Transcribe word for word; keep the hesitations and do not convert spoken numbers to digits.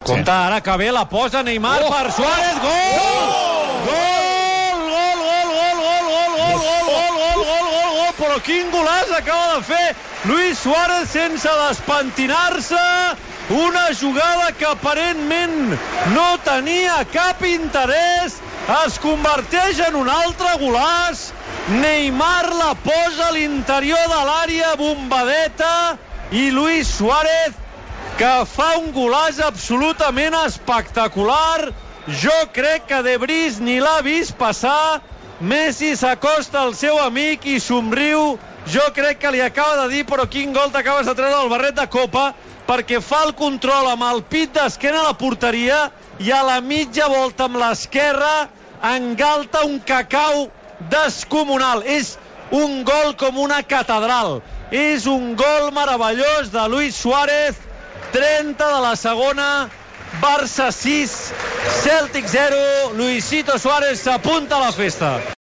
Compte, ara que ve, la posa Neymar oh. per Suárez, gol! Gol! Gol! Gol! Gol! Gol! Gol! Gol! Gol! Gol! Gol! Gol! Gol! Gol! Però quin golaç acaba de fer Luis Suárez sense despentinar-se. Una jugada que aparentment no tenia cap interès. Es converteix en un altre golaç. Neymar la posa a l'interior de l'àrea, bombadeta, i Luis Suárez que fa un golaç absolutament espectacular. Jo crec que De Vries ni l'ha vist passar. Messi s'acosta al seu amic i somriu. Jo crec que li acaba de dir: però quin gol t'acabes de treure del barret de copa, perquè fa el control amb el pit d'esquena a la porteria i a la mitja volta amb l'esquerra engalta un cacau descomunal. És un gol com una catedral. És un gol meravellós de Luis Suárez. trenta de la segona, Barça sis, Cèltic zero. Luisito Suárez s'apunta a la festa.